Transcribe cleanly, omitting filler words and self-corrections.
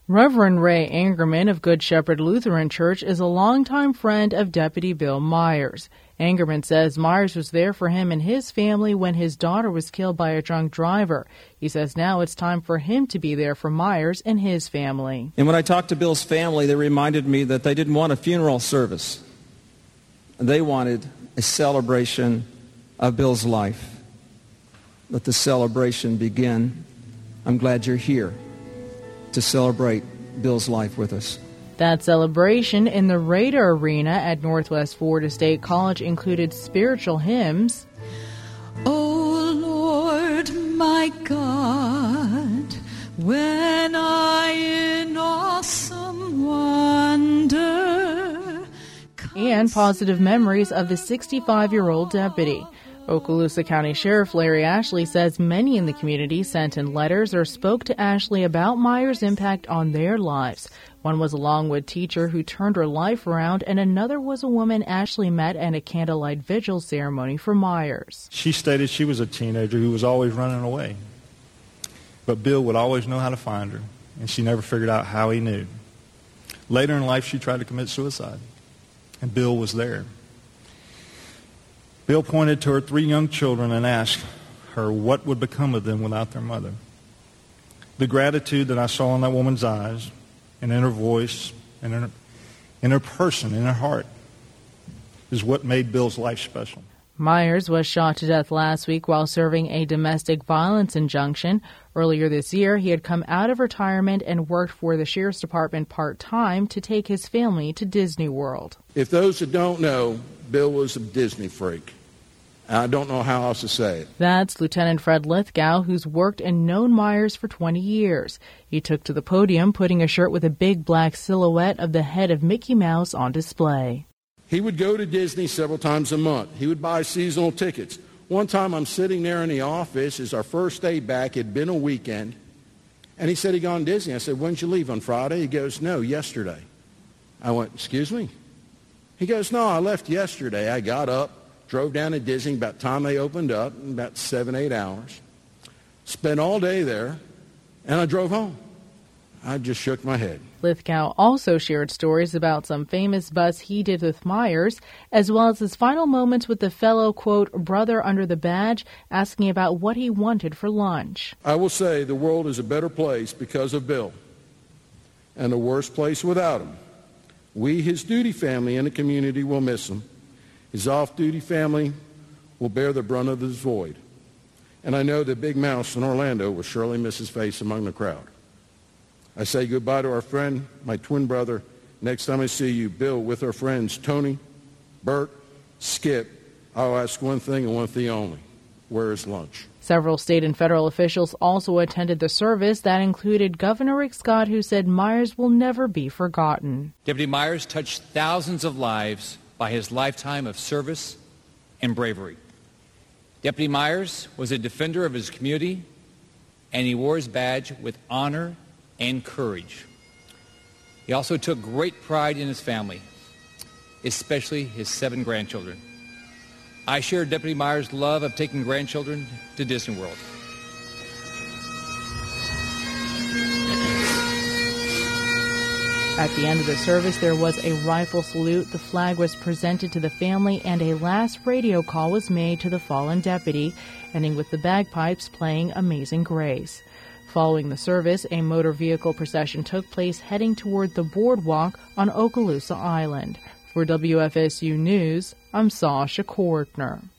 Reverend Ray Angerman of Good Shepherd Lutheran Church is a longtime friend of Deputy Bill Myers. Angerman says Myers was there for him and his family when his daughter was killed by a drunk driver. He says now it's time for him to be there for Myers and his family. And when I talked to Bill's family, they reminded me that they didn't want a funeral service. They wanted a celebration of Bill's life. Let the celebration begin. I'm glad you're here to celebrate Bill's life with us. That celebration in the Raider Arena at Northwest Florida State College included spiritual hymns. O Lord, my God, when I in awesome wonder, and positive memories of the 65-year-old deputy. Okaloosa County Sheriff Larry Ashley says many in the community sent in letters or spoke to Ashley about Myers' impact on their lives. One was a Longwood teacher who turned her life around, and another was a woman Ashley met at a candlelight vigil ceremony for Myers. She stated she was a teenager who was always running away. But Bill would always know how to find her, and she never figured out how he knew. Later in life, she tried to commit suicide, and Bill was there. Bill pointed to her 3 young children and asked her what would become of them without their mother. The gratitude that I saw in that woman's eyes and in her voice and in her person, in her heart, is what made Bill's life special. Myers was shot to death last week while serving a domestic violence injunction. Earlier this year, he had come out of retirement and worked for the Sheriff's Department part-time to take his family to Disney World. If those that don't know, Bill was a Disney freak. I don't know how else to say it. That's Lieutenant Fred Lithgow, who's worked and known Myers for 20 years. He took to the podium, putting a shirt with a big black silhouette of the head of Mickey Mouse on display. He would go to Disney several times a month. He would buy seasonal tickets. One time I'm sitting there in the office. It's our first day back. It'd been a weekend. And he said he'd gone to Disney. I said, when did you leave, on Friday? He goes, no, yesterday. I went, excuse me? He goes, no, I left yesterday. I got up, drove down to Disney about the time they opened up, in about 7-8 hours. Spent all day there, and I drove home. I just shook my head. Lithgow also shared stories about some famous busts he did with Myers, as well as his final moments with the fellow, quote, brother under the badge, asking about what he wanted for lunch. I will say the world is a better place because of Bill, and a worse place without him. We, his duty family and the community, will miss him. His off-duty family will bear the brunt of his void. And I know that Big Mouse in Orlando will surely miss his face among the crowd. I say goodbye to our friend, my twin brother. Next time I see you, Bill, with our friends Tony, Bert, Skip, I'll ask one thing and one thing only. Where is lunch? Several state and federal officials also attended the service. That included Governor Rick Scott, who said Myers will never be forgotten. Deputy Myers touched thousands of lives by his lifetime of service and bravery. Deputy Myers was a defender of his community, and he wore his badge with honor and courage. He also took great pride in his family, especially his 7 grandchildren. I share Deputy Myers' love of taking grandchildren to Disney World. At the end of the service, there was a rifle salute, the flag was presented to the family, and a last radio call was made to the fallen deputy, ending with the bagpipes playing Amazing Grace. Following the service, a motor vehicle procession took place heading toward the boardwalk on Okaloosa Island. For WFSU News, I'm Sasha Kortner.